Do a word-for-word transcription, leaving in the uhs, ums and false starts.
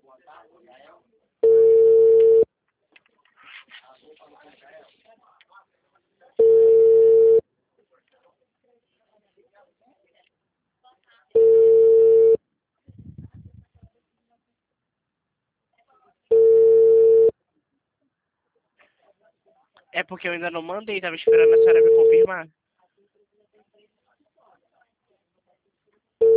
É porque eu ainda não mandei, tava esperando a senhora me confirmar.